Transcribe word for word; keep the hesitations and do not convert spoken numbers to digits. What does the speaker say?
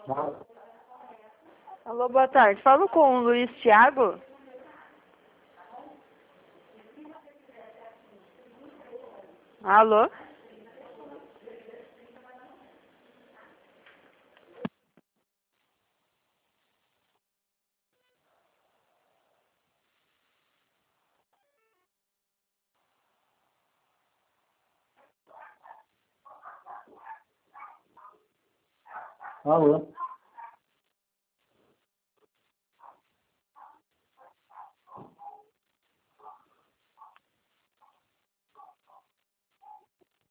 Alô, boa tarde. Falo com o Luiz Thiago. Alô? Alô?